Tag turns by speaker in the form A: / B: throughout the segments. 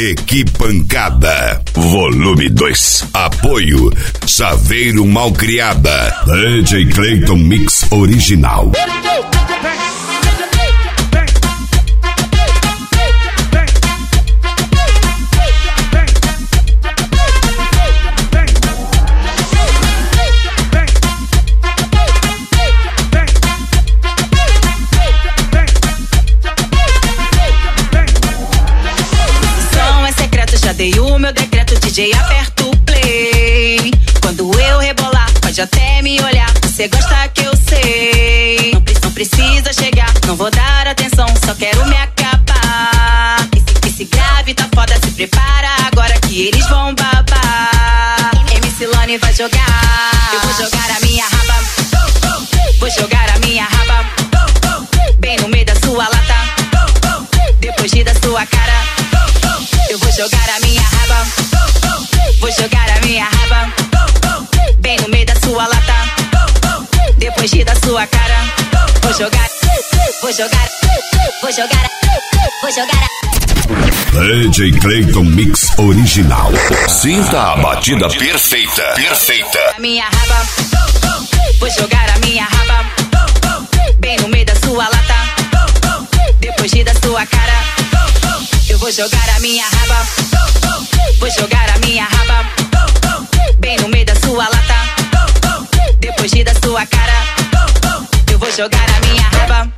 A: Equipancada, volume 2. Apoio Saveiro Malcriada. DJ Clayton Mix Original.
B: Dei o meu decreto, DJ, aperta o play. Quando eu rebolar, pode até me olhar. Você gosta que eu sei. Não precisa chegar, não vou dar atenção, só quero me acabar. Esse grave tá foda, se prepara agora que eles vão babar. MC Lone vai jogar. Eu vou jogar a minha raba. Vou jogar a minha raba bem no meio da sua lata, depois rir da sua cara. Eu vou jogar a minha raba. Vou jogar a minha raba bem no meio da sua lata, depois rir da sua cara. Vou jogar, vou jogar, vou jogar, vou jogar.
A: DJ Clayton Mix Original. Sinta a batida perfeita. Perfeita.
B: A minha raba. Vou jogar a minha raba bem no meio da sua lata, depois rir da sua cara. Eu vou jogar a minha raba. Vou jogar a minha raba bem no meio da sua lata, depois rir da sua cara. Eu vou jogar a minha raba.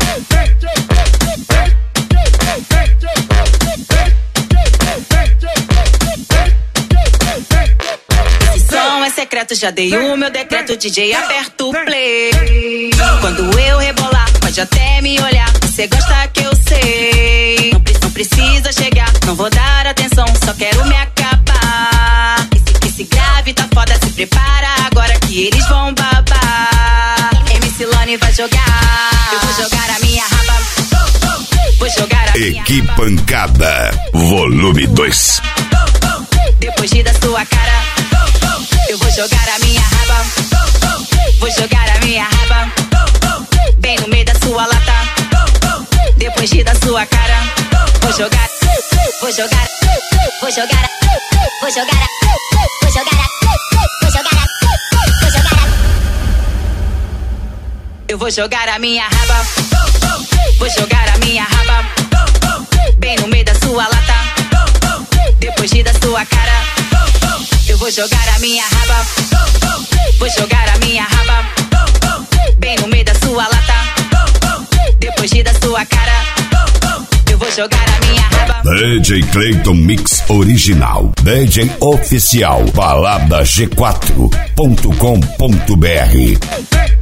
B: Esse som é secreto, já dei o meu decreto, DJ, aperta o play. Quando eu rebolar, pode até me olhar. Você gosta que eu sei. Não precisa chegar, não vou dar atenção, só quero me acabar. Esse grave tá foda, se prepara agora que eles vão babar. MC Lone vai jogar. Eu vou jogar a minha raba. Vou jogar a minha
A: Equipancada, volume 2.
B: depois rir da sua cara. Eu vou jogar a minha raba. Vou jogar a minha raba bem no meio da sua lata, depois rir da sua cara. Vou jogar, vou jogar, vou jogar, vou jogar, vou jogar, vou jogar, vou jogar. Eu vou jogar a minha raba. Vou jogar a minha raba bem no meio da sua lata, depois rir da sua cara. Eu vou jogar a minha raba. Vou jogar a minha raba bem no meio da sua lata, depois rir da sua cara. Eu vou jogar a minha raba.
A: DJ Clayton Mix Original. DJ oficial. Balada G4.com.br.